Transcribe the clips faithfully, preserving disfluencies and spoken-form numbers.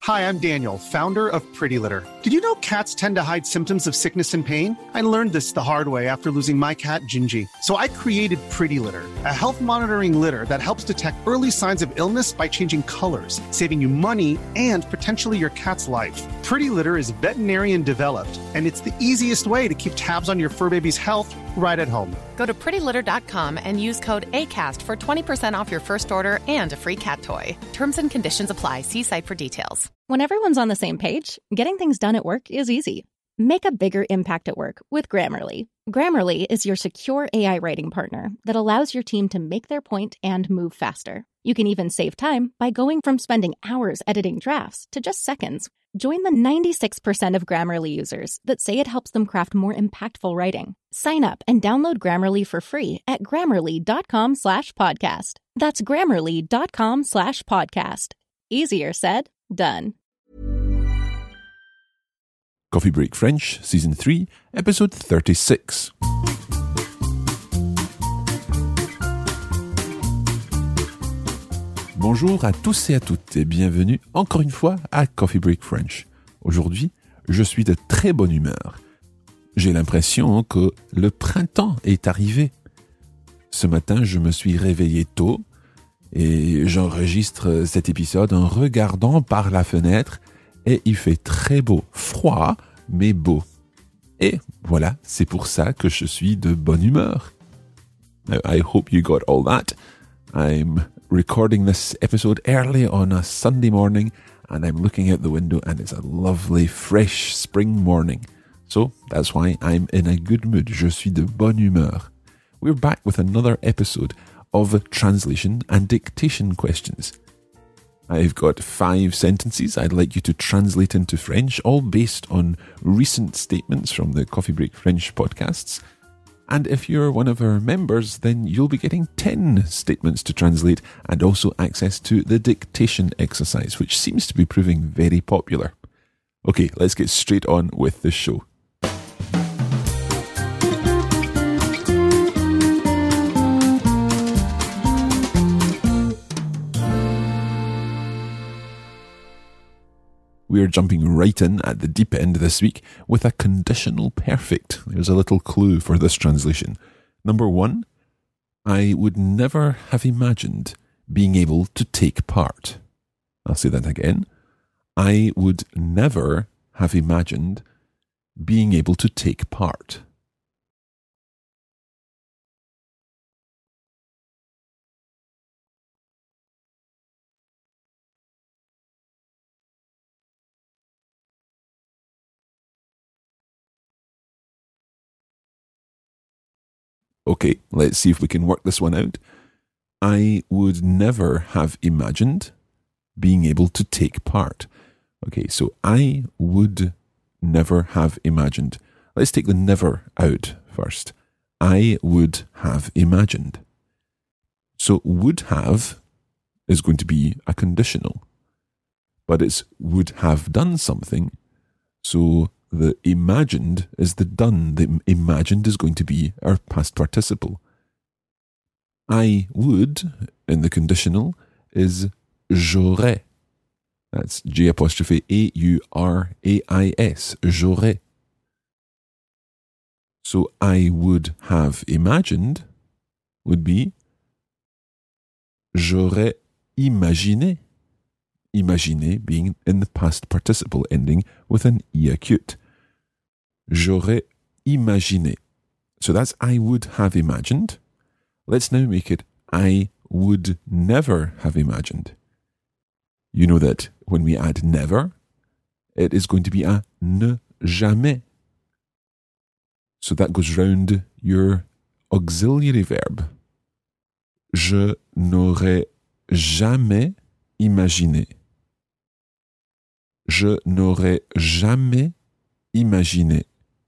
Hi, I'm Daniel, founder of Pretty Litter. Did you know cats tend to hide symptoms of sickness and pain? I learned this the hard way after losing my cat, Gingy. So I created Pretty Litter, a health monitoring litter that helps detect early signs of illness by changing colors, saving you money and potentially your cat's life. Pretty Litter is veterinarian developed, and it's the easiest way to keep tabs on your fur baby's health right at home. Go to pretty litter dot com and use code ACAST for twenty percent off your first order and a free cat toy. Terms and conditions apply. See site for details. When everyone's on the same page, getting things done at work is easy. Make a bigger impact at work with Grammarly. Grammarly is your secure A I writing partner that allows your team to make their point and move faster. You can even save time by going from spending hours editing drafts to just seconds. Join the ninety-six percent of Grammarly users that say it helps them craft more impactful writing. Sign up and download Grammarly for free at grammarly.com slash podcast. That's grammarly.com slash podcast. Easier said, done. Coffee Break French, Season three, Episode thirty-six. Bonjour à tous et à toutes et bienvenue encore une fois à Coffee Break French. Aujourd'hui, je suis de très bonne humeur. J'ai l'impression que le printemps est arrivé. Ce matin, je me suis réveillé tôt et j'enregistre cet épisode en regardant par la fenêtre et il fait très beau, froid mais beau. Et voilà, c'est pour ça que je suis de bonne humeur. Now, I hope you got all that. I'm recording this episode early on a Sunday morning and I'm looking out the window and it's a lovely fresh spring morning. So that's why I'm in a good mood. Je suis de bonne humeur. We're back with another episode of translation and dictation questions. I've got five sentences I'd like you to translate into French, all based on recent statements from the Coffee Break French podcasts. And if you're one of our members, then you'll be getting ten statements to translate and also access to the dictation exercise, which seems to be proving very popular. Okay, let's get straight on with the show. We're jumping right in at the deep end this week with a conditional perfect. There's a little clue for this translation. Number one, I would never have imagined being able to take part. I'll say that again. I would never have imagined being able to take part. Okay, let's see if we can work this one out. I would never have imagined being able to take part. Okay, so I would never have imagined. Let's take the never out first. I would have imagined. So would have is going to be a conditional, but it's would have done something. So the imagined is the done. The imagined is going to be our past participle. I would, in the conditional, is j'aurais. That's J apostrophe A U R A I S. J'aurais. So I would have imagined would be j'aurais imaginé. Imaginer being in the past participle ending with an E acute. J'aurais imaginé. So that's I would have imagined. Let's now make it I would never have imagined. You know that when we add never, it is going to be a ne jamais. So that goes round your auxiliary verb. Je n'aurais jamais imaginé. Je n'aurais jamais imaginé.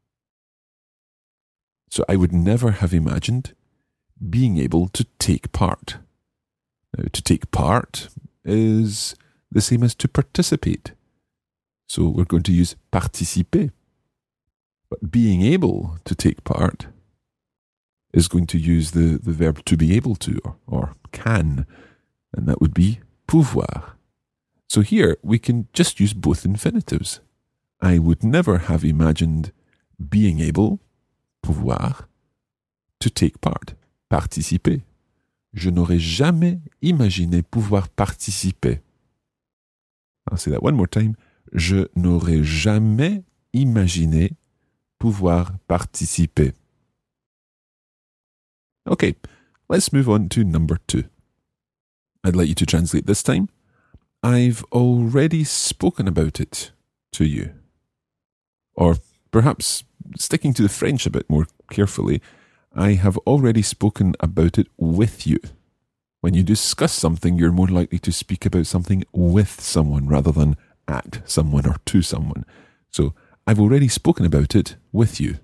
So I would never have imagined being able to take part. Now, to take part is the same as to participate. So we're going to use participer. But being able to take part is going to use the, the verb to be able to, or, or can, and that would be pouvoir. So here we can just use both infinitives. I would never have imagined being able, pouvoir, to take part, participer. Je n'aurais jamais imaginé pouvoir participer. I'll say that one more time. Je n'aurais jamais imaginé pouvoir participer. Okay, let's move on to number two. I'd like you to translate this time. I've already spoken about it to you. Or perhaps, sticking to the French a bit more carefully, I have already spoken about it with you. When you discuss something, you're more likely to speak about something with someone rather than at someone or to someone. So, I've already spoken about it with you.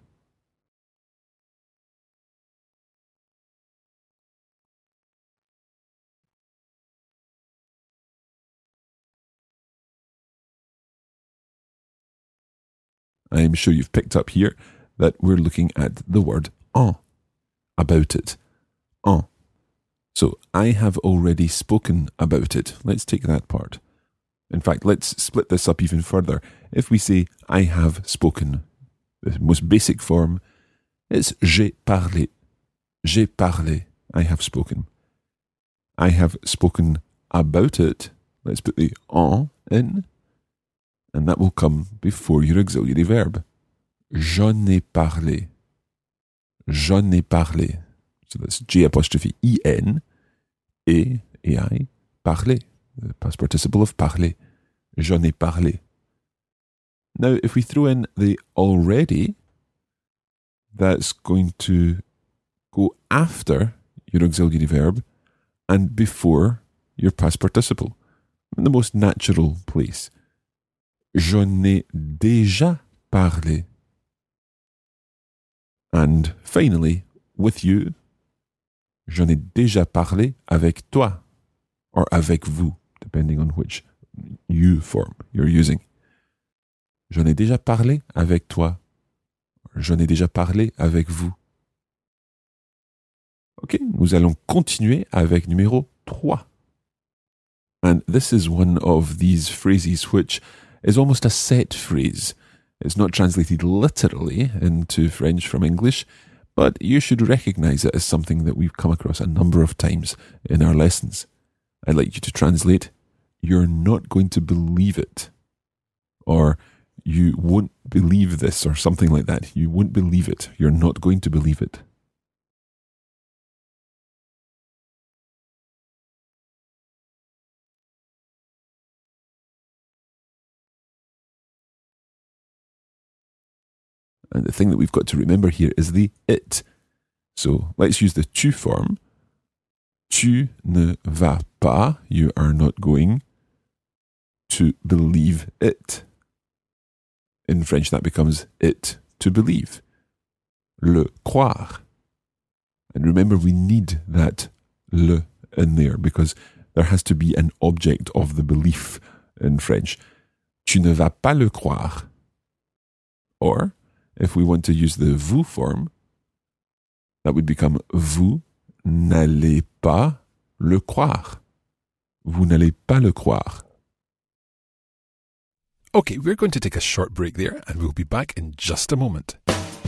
I'm sure you've picked up here that we're looking at the word en, about it, en. So, I have already spoken about it. Let's take that part. In fact, let's split this up even further. If we say, I have spoken, the most basic form is j'ai parlé. J'ai parlé. I have spoken. I have spoken about it. Let's put the en in, and that will come before your auxiliary verb. J'en ai parlé. J'en ai parlé. So that's J apostrophe E N, et, et I, parler, the past participle of parler. J'en ai parlé. Now, if we throw in the already, that's going to go after your auxiliary verb and before your past participle, in the most natural place. J'en ai déjà parlé. And finally, with you, j'en ai déjà parlé avec toi, or avec vous, depending on which you form you're using. J'en ai déjà parlé avec toi, or j'en ai déjà parlé avec vous. Ok, nous allons continuer avec numéro trois. And this is one of these phrases which is almost a set phrase. It's not translated literally into French from English, but you should recognize it as something that we've come across a number of times in our lessons. I'd like you to translate, you're not going to believe it, or you won't believe this, or something like that. You won't believe it. You're not going to believe it. And the thing that we've got to remember here is the it. So let's use the tu form. Tu ne vas pas, you are not going to believe it. In French, that becomes it, to believe. Le croire. And remember, we need that le in there because there has to be an object of the belief in French. Tu ne vas pas le croire. Or, if we want to use the vous form, that would become vous n'allez pas le croire. Vous n'allez pas le croire. Okay, we're going to take a short break there and we'll be back in just a moment.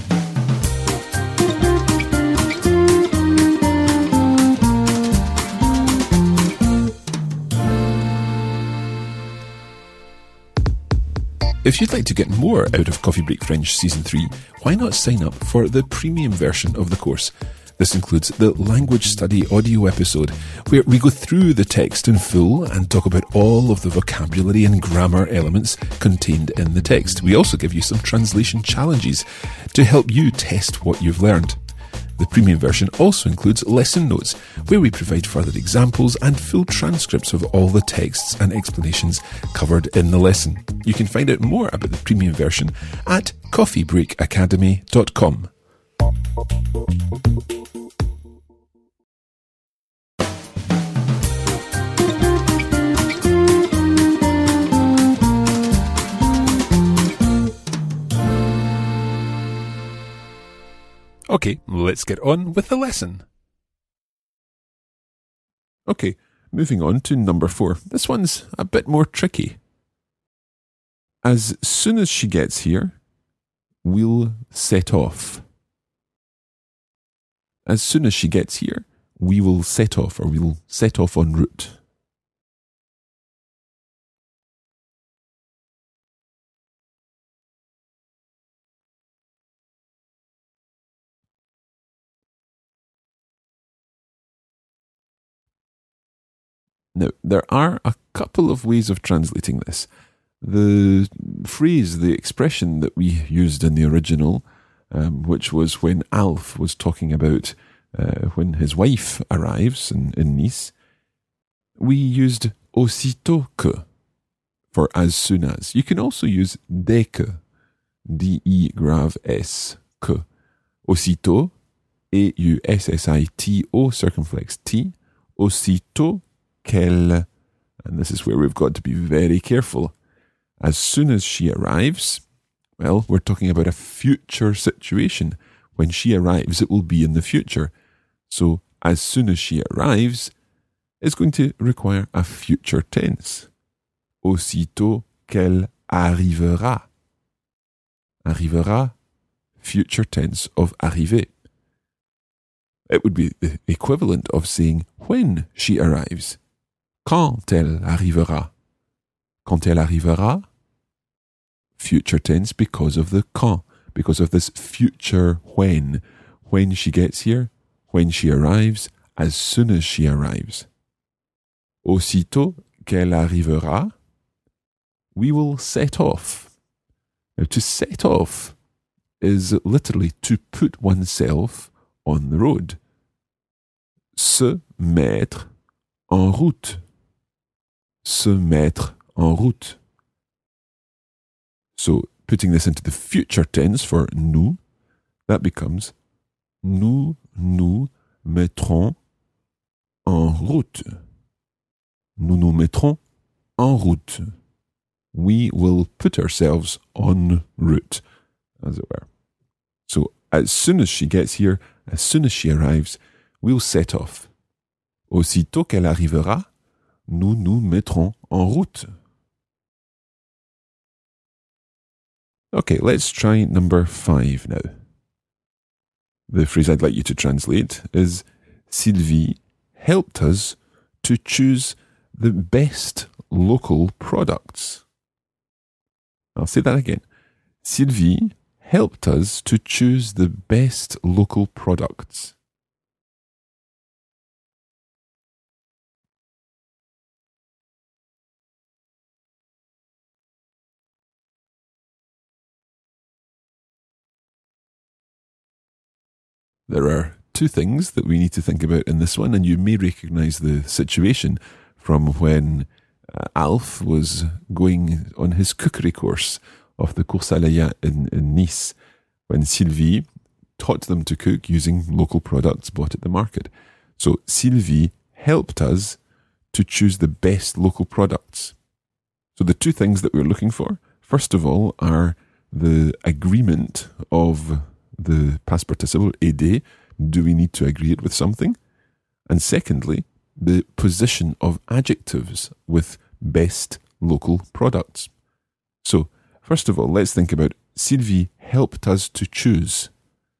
If you'd like to get more out of Coffee Break French Season three, why not sign up for the premium version of the course? This includes the language study audio episode, where we go through the text in full and talk about all of the vocabulary and grammar elements contained in the text. We also give you some translation challenges to help you test what you've learned. The premium version also includes lesson notes, where we provide further examples and full transcripts of all the texts and explanations covered in the lesson. You can find out more about the premium version at coffee break academy dot com. Okay, let's get on with the lesson. Okay, moving on to number four. This one's a bit more tricky. As soon as she gets here, we'll set off. As soon as she gets here, we will set off, or we'll set off en route. Now, there are a couple of ways of translating this. The phrase, the expression that we used in the original, um, which was when Alf was talking about uh, when his wife arrives in, in Nice, we used aussitôt que for as soon as. You can also use dès que, D I grave S, que. Aussitôt, A U S S I T O circumflex T, aussitôt qu'elle, and this is where we've got to be very careful. As soon as she arrives, well, we're talking about a future situation. When she arrives, it will be in the future. So, as soon as she arrives is going to require a future tense. Aussitôt qu'elle arrivera. Arrivera, future tense of arriver. It would be the equivalent of saying when she arrives. Quand elle arrivera. Quand elle arrivera, future tense because of the quand, because of this future when. When she gets here, when she arrives, as soon as she arrives. Aussitôt qu'elle arrivera, we will set off. Now, to set off is literally to put oneself on the road. Se mettre en route. Se mettre en route. So, putting this into the future tense for nous, that becomes nous nous mettrons en route. Nous nous mettrons en route. We will put ourselves en route, as it were. So, as soon as she gets here, as soon as she arrives, we'll set off. Aussitôt qu'elle arrivera, nous nous mettrons en route. Okay, let's try number five now. The phrase I'd like you to translate is Sylvie helped us to choose the best local products. I'll say that again. Sylvie helped us to choose the best local products. There are two things that we need to think about in this one, and you may recognise the situation from when uh, Alf was going on his cookery course of the Cours Salaillat in, in Nice, when Sylvie taught them to cook using local products bought at the market. So Sylvie helped us to choose the best local products. So the two things that we're looking for, first of all, are the agreement of the past participle, aider. Do we need to agree it with something? And secondly, the position of adjectives with best local products. So, first of all, let's think about Sylvie helped us to choose.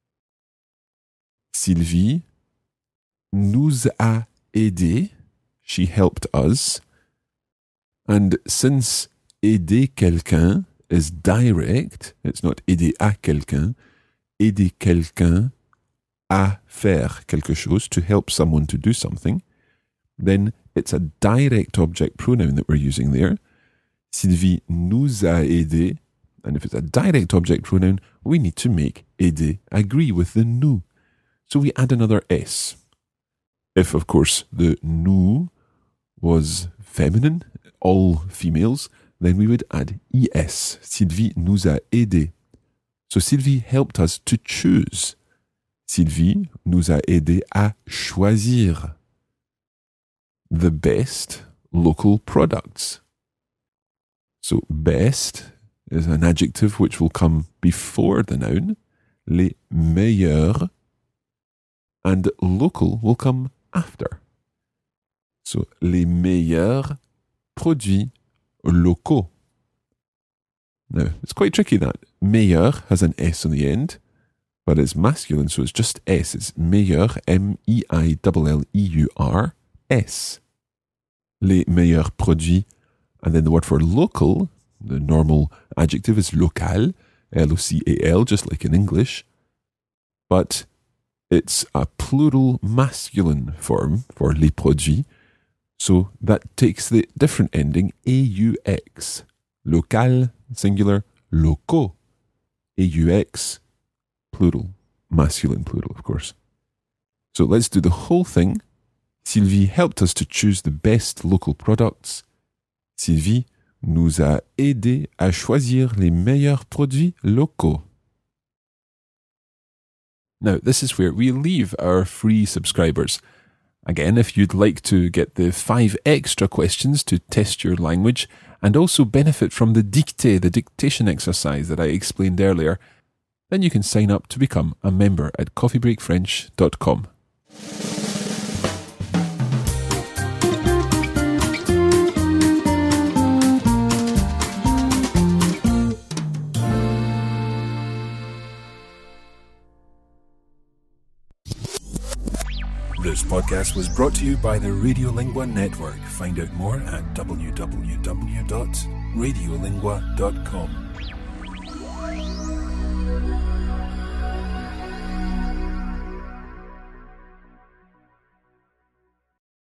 Sylvie nous a aidés. She helped us. And since aider quelqu'un is direct, it's not aider à quelqu'un, aider quelqu'un à faire quelque chose, to help someone to do something, then it's a direct object pronoun that we're using there. Sylvie nous a aidés, and if it's a direct object pronoun, we need to make aider agree with the nous. So we add another S. If, of course, the nous was feminine, all females, then we would add es. Sylvie nous a aidés. So Sylvie helped us to choose. Sylvie nous a aidés à choisir the best local products. So best is an adjective which will come before the noun, les meilleurs, and local will come after. So, les meilleurs produits locaux. Now, it's quite tricky that. Meilleur has an S on the end, but it's masculine, so it's just S. It's meilleur, M E I L L E U R, S. Les meilleurs produits. And then the word for local, the normal adjective is local, L O C A L, just like in English. But it's a plural masculine form for les produits. So that takes the different ending, A U X. Local, singular, locaux. A U X, plural. Masculine plural, of course. So let's do the whole thing. Sylvie helped us to choose the best local products. Sylvie nous a aidé à choisir les meilleurs produits locaux. Now, this is where we leave our free subscribers. Again, if you'd like to get the five extra questions to test your language and also benefit from the dictée, the dictation exercise that I explained earlier, then you can sign up to become a member at coffee break french dot com. This podcast was brought to you by the Radiolingua Network. Find out more at w w w dot radiolingua dot com.